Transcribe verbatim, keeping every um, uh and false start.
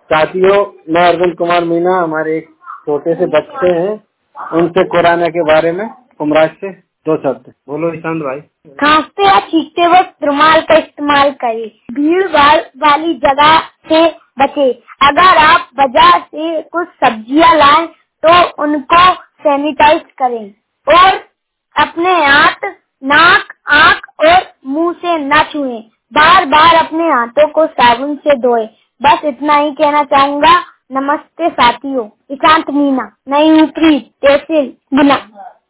साथियों, मैं अरविंद कुमार मीना, हमारे एक छोटे से बच्चे हैं, उनसे कोरोना के बारे में उमराज से दो शब्द बोलो। ईशान भाई। खांसते या छींकते वक्त रुमाल का इस्तेमाल करें। भीड़ भाड़ वाली जगह से बचे। अगर आप बाजार से कुछ सब्जियां लाएं तो उनको सैनिटाइज करें और अपने हाथ, नाक, आँख और मुंह से न छुएं। बार बार अपने हाथों को साबुन से धोएं। बस इतना ही कहना चाहूँगा। नमस्ते साथियों। ईशांत मीना, नई ऊपरी तहसील गुना।